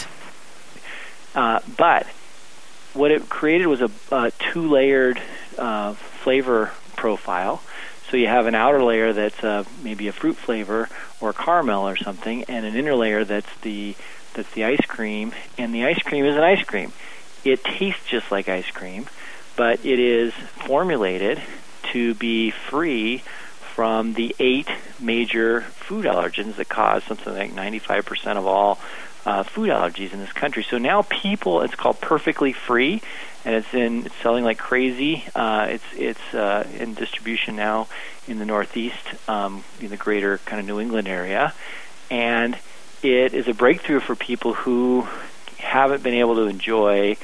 But what it created was a 2-layered flavor profile. So you have an outer layer that's maybe a fruit flavor or caramel or something, and an inner layer that's the ice cream. And the ice cream is an ice cream. It tastes just like ice cream, but it is formulated to be free from the 8 major food allergens that cause something like 95% of all food allergies in this country. So now it's called Perfectly Free, and it's selling like crazy. It's in distribution now in the Northeast, in the greater kind of New England area, and it is a breakthrough for people who haven't been able to enjoy,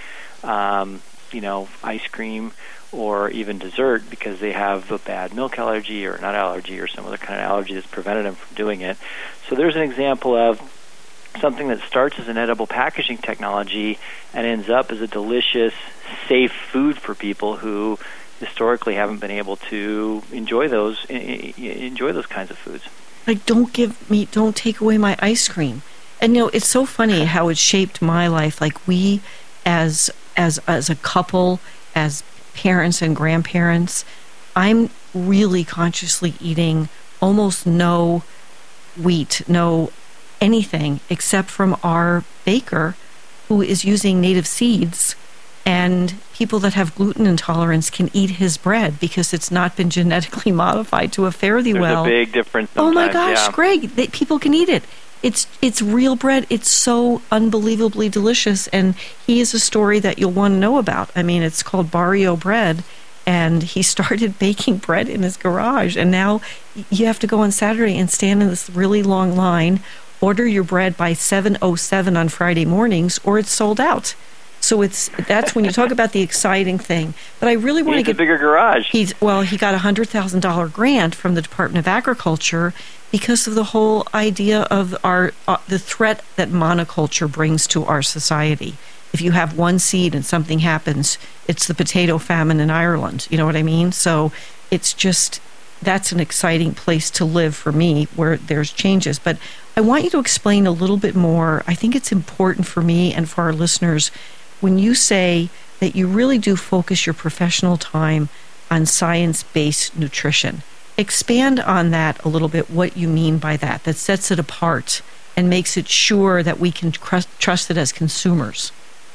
ice cream or even dessert because they have a bad milk allergy or nut allergy or some other kind of allergy that's prevented them from doing it. So there's an example of something that starts as an edible packaging technology and ends up as a delicious, safe food for people who historically haven't been able to enjoy those kinds of foods. Like, don't take away my ice cream. And it's so funny how it shaped my life. Like, we as a couple, as parents and grandparents, I'm really consciously eating almost no wheat, no anything except from our baker, who is using native seeds, and people that have gluten intolerance can eat his bread because it's not been genetically modified to a fairly well. There's a big difference Oh my sometimes, gosh, yeah. Greg, people can eat it. It's real bread. It's so unbelievably delicious, and he is a story that you'll want to know about. I mean, it's called Barrio Bread, and he started baking bread in his garage, and now you have to go on Saturday and stand in this really long line, order your bread by 7:07 on Friday mornings, or it's sold out. So that's when you talk about the exciting thing. But I really want to get a bigger garage. He got a $100,000 grant from the Department of Agriculture because of the whole idea of the threat that monoculture brings to our society. If you have one seed and something happens, it's the potato famine in Ireland. You know what I mean? So that's an exciting place to live for me, where there's changes. But I want you to explain a little bit more. I think it's important for me and for our listeners when you say that you really do focus your professional time on science-based nutrition. Expand on that a little bit, what you mean by that sets it apart and makes it sure that we can trust it as consumers.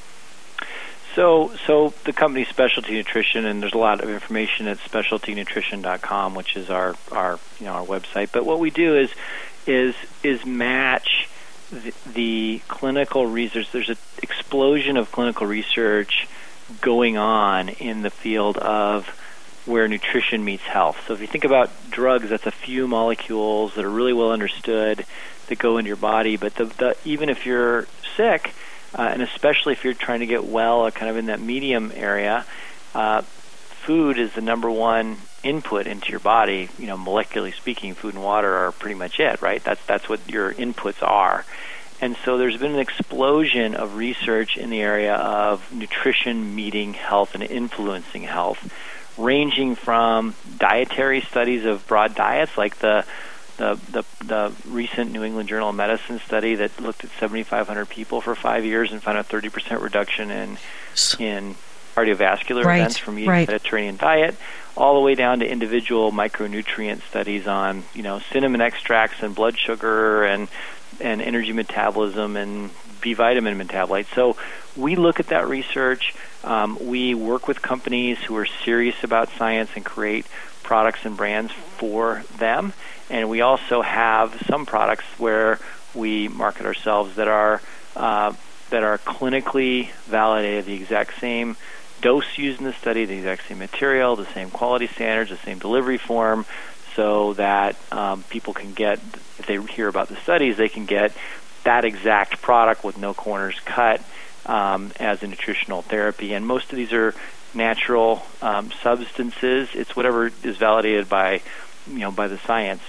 So the company's Specialty Nutrition, and there's a lot of information at specialtynutrition.com, which is our website. But what we do is match the clinical research. There's an explosion of clinical research going on in the field of where nutrition meets health. So if you think about drugs, that's a few molecules that are really well understood that go into your body. But even if you're sick, and especially if you're trying to get well, kind of in that medium area, food is the number one input into your body. Molecularly speaking, food and water are pretty much it, right? That's what your inputs are. And so there's been an explosion of research in the area of nutrition meeting health and influencing health, ranging from dietary studies of broad diets, like the recent New England Journal of Medicine study that looked at 7,500 people for 5 years and found a 30% reduction in cardiovascular events from eating a Mediterranean diet, all the way down to individual micronutrient studies on, cinnamon extracts and blood sugar and energy metabolism and B vitamin metabolites. So we look at that research. We work with companies who are serious about science and create products and brands for them. And we also have some products where we market ourselves that are clinically validated, the exact same dose used in the study, the exact same material, the same quality standards, the same delivery form, so that people can get, if they hear about the studies, they can get that exact product with no corners cut as a nutritional therapy. And most of these are natural substances. It's whatever is validated by the science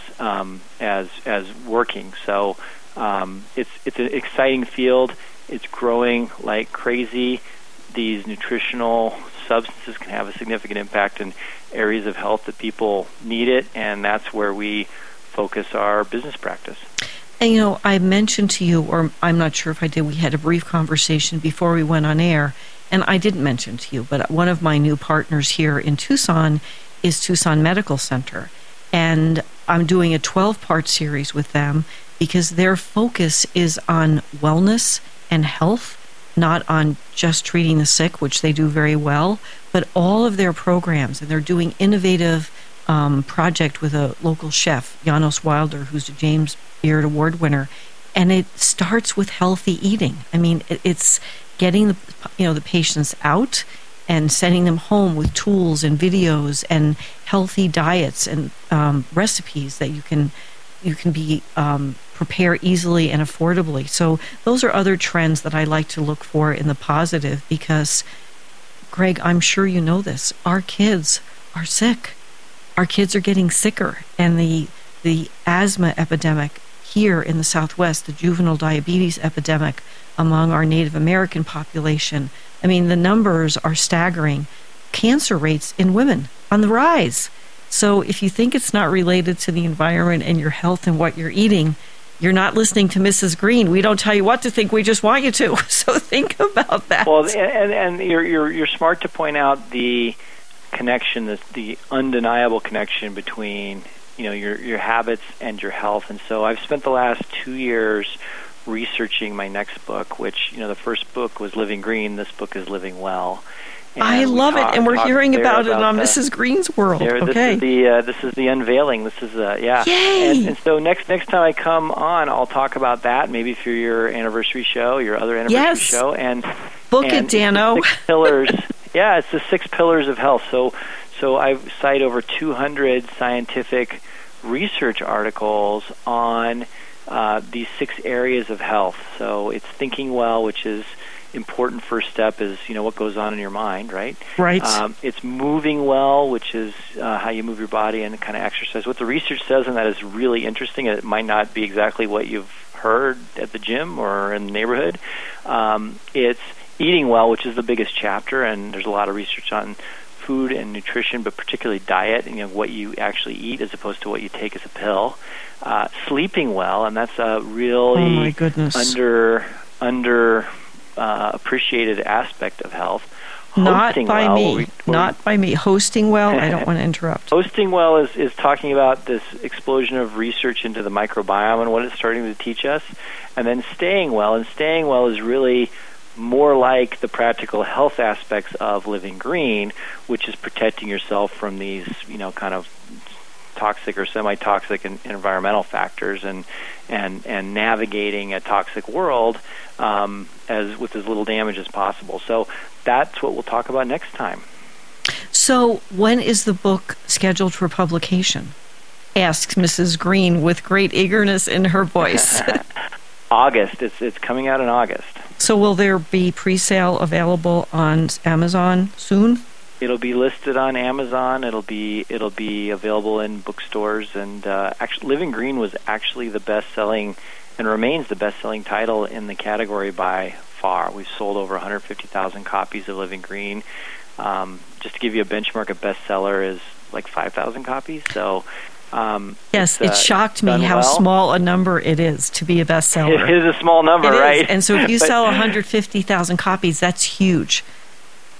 as working. So it's an exciting field. It's growing like crazy. These nutritional substances can have a significant impact in areas of health that people need it, and that's where we focus our business practice. And, I mentioned to you, or I'm not sure if I did, we had a brief conversation before we went on air, and I didn't mention to you, but one of my new partners here in Tucson is Tucson Medical Center, and I'm doing a 12-part series with them because their focus is on wellness and health, not on just treating the sick, which they do very well, but all of their programs. And they're doing innovative project with a local chef, Janos Wilder, who's a James Beard Award winner. And it starts with healthy eating. I mean, it's getting the patients out and sending them home with tools and videos and healthy diets and recipes that you can prepare easily and affordably. So those are other trends that I like to look for in the positive because, Greg, I'm sure you know this. Our kids are sick. Our kids are getting sicker. And the asthma epidemic here in the Southwest, the juvenile diabetes epidemic among our Native American population, I mean, the numbers are staggering. Cancer rates in women on the rise. So if you think it's not related to the environment and your health and what you're eating, you're not listening to Mrs. Green. We don't tell you what to think. We just want you to. So think about that. Well, and you're smart to point out the connection, the undeniable connection between your habits and your health. And so I've spent the last 2 years researching my next book, which the first book was Living Green. This book is Living Well. And I love it, and we're hearing about it on Mrs. Green's World. Okay, this is the unveiling. This is yeah. Yay! And so next time I come on, I'll talk about that. Maybe for your anniversary show, your other anniversary show, and book it, Dano. 6 pillars. Yeah, it's the 6 pillars of health. So I cite over 200 scientific research articles on these 6 areas of health. So it's thinking well, which is important first step is what goes on in your mind, right? Right. It's moving well, which is how you move your body and kind of exercise. What the research says on that is really interesting, and it might not be exactly what you've heard at the gym or in the neighborhood. It's eating well, which is the biggest chapter, and there's a lot of research on food and nutrition, but particularly diet, and what you actually eat as opposed to what you take as a pill. Sleeping well, and that's a really under appreciated aspect of health. Not by me. Hosting well, I don't want to interrupt. Hosting well is talking about this explosion of research into the microbiome and what it's starting to teach us. And then staying well. And staying well is really more like the practical health aspects of Living Green, which is protecting yourself from these, kind of toxic or semi-toxic environmental factors and navigating a toxic world with as little damage as possible. So that's what we'll talk about next time. So when is the book scheduled for publication? Asks Mrs. Green with great eagerness in her voice. August. It's coming out in August. So will there be pre-sale available on Amazon soon? It'll be listed on Amazon. It'll be available in bookstores. And actually, Living Green was actually the best-selling and remains the best-selling title in the category by far. We've sold over 150,000 copies of Living Green. Just to give you a benchmark, a bestseller is like 5,000 copies. So. Yes, it shocked me how small a number it is to be a bestseller. It is a small number, right? And so if you sell 150,000 copies, that's huge.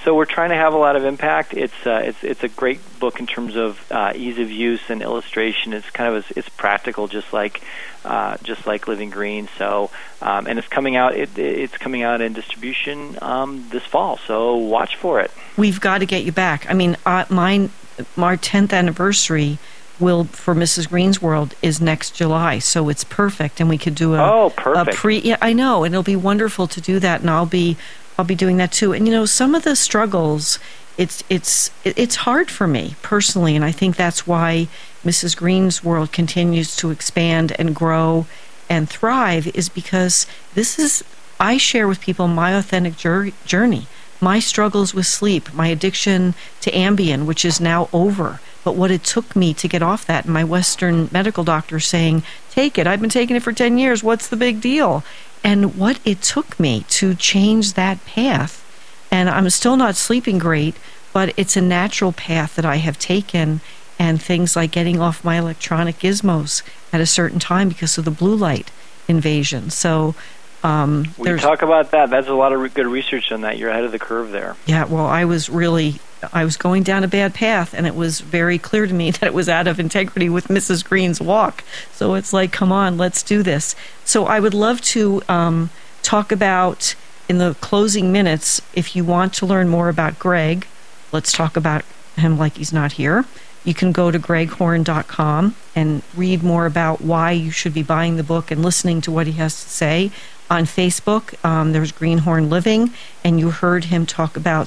So we're trying to have a lot of impact. It's a great book in terms of ease of use and illustration. It's kind of it's practical, just like Living Green. So and it's coming out. It's coming out in distribution this fall. So watch for it. We've got to get you back. I mean, our 10th anniversary for Mrs. Green's World is next July, so it's perfect, and we could do perfect. Yeah, I know, and it'll be wonderful to do that, and I'll be doing that too. And some of the struggles, it's hard for me personally, and I think that's why Mrs. Green's World continues to expand and grow and thrive, is because I share with people my authentic journey, my struggles with sleep, my addiction to Ambien, which is now over. But what it took me to get off that, and my Western medical doctor saying, take it. I've been taking it for 10 years. What's the big deal? And what it took me to change that path. And I'm still not sleeping great, but it's a natural path that I have taken. And things like getting off my electronic gizmos at a certain time because of the blue light invasion. So we talk about that. That's a lot of good research on that. You're ahead of the curve there. Yeah, well, I was going down a bad path, and it was very clear to me that it was out of integrity with Mrs. Green's walk. So it's like, come on, let's do this. So I would love to talk about, in the closing minutes, if you want to learn more about Greg, let's talk about him like he's not here. You can go to greghorn.com and read more about why you should be buying the book and listening to what he has to say. On Facebook, there's Greenhorn Living, and you heard him talk about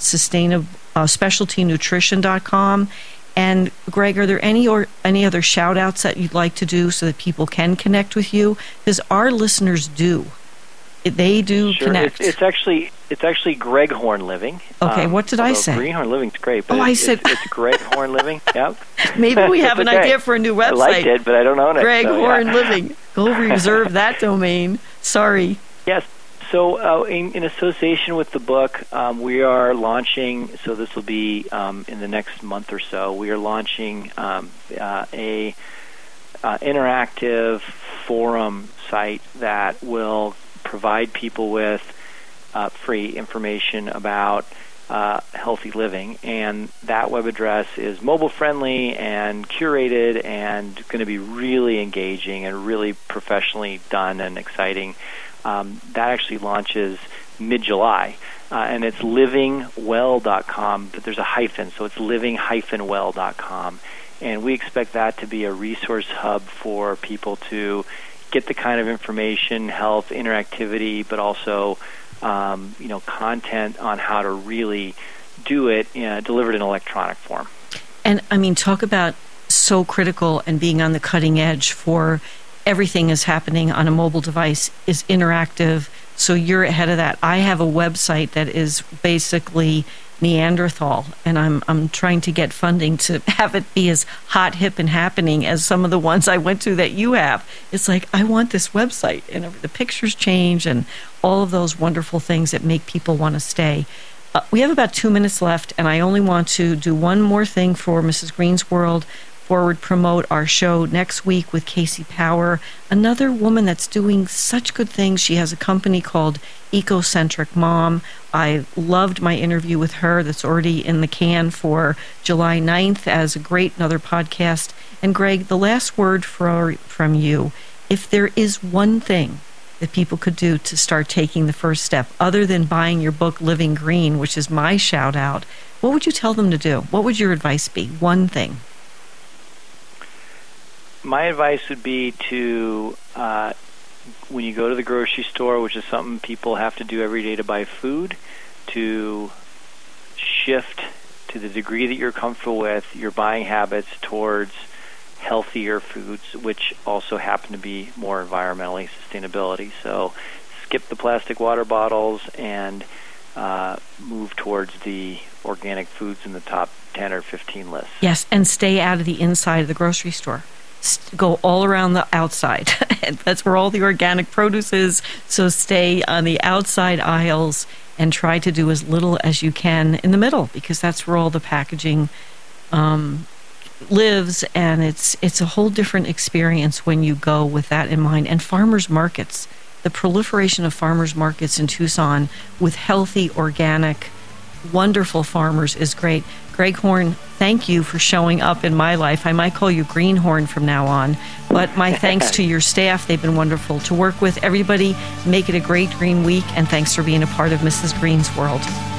specialtynutrition.com. And Greg, are there any other shout outs that you'd like to do so that people can connect with you? Because our listeners do. They do sure. Connect. It's actually Greghorn Living. Okay, what did I say? Greenhorn Living's great, but it's Greghorn Living. Yep. Maybe we have an idea for a new website. I liked it, but I don't own it. Greghorn Living. Go reserve that domain. Sorry. Yes. So in association with the book, we are launching, so this will be in the next month or so, we are launching a interactive forum site that will provide people with free information about healthy living. And that web address is mobile-friendly and curated and going to be really engaging and really professionally done and exciting. That actually launches mid-July, and it's livingwell.com, but there's a hyphen, so it's living-well.com. And we expect that to be a resource hub for people to get the kind of information, health, interactivity, but also content on how to really do it delivered in electronic form. And I mean, talk about so critical and being on the cutting edge for everything is happening on a mobile device is interactive, so you're ahead of that. I have a website that is basically Neanderthal, and I'm trying to get funding to have it be as hot, hip, and happening as some of the ones I went to that you have. It's like, I want this website, and the pictures change, and all of those wonderful things that make people want to stay. We have about 2 minutes left, and I only want to do one more thing for Mrs. Green's World. Forward promote our show next week with Casey Power, another woman that's doing such good things. She has a company called Ecocentric Mom. I loved my interview with her that's already in the can for July 9th as another podcast. And Greg, the last word from you, if there is one thing that people could do to start taking the first step, other than buying your book, Living Green, which is my shout out, what would you tell them to do? What would your advice be? One thing. My advice would be to, when you go to the grocery store, which is something people have to do every day to buy food, to shift to the degree that you're comfortable with your buying habits towards healthier foods, which also happen to be more environmentally sustainability. So skip the plastic water bottles and move towards the organic foods in the top 10 or 15 lists. Yes, and stay out of the inside of the grocery store. Go all around the outside. That's where all the organic produce is. So stay on the outside aisles and try to do as little as you can in the middle, because that's where all the packaging lives, and it's a whole different experience when you go with that in mind. And farmers markets, the proliferation of farmers markets in Tucson with healthy, organic, wonderful farmers is great. Greg Horn, thank you for showing up in my life. I might call you Greenhorn from now on, but my thanks to your staff. They've been wonderful to work with. Everybody, make it a great green week, and thanks for being a part of Mrs. Green's World.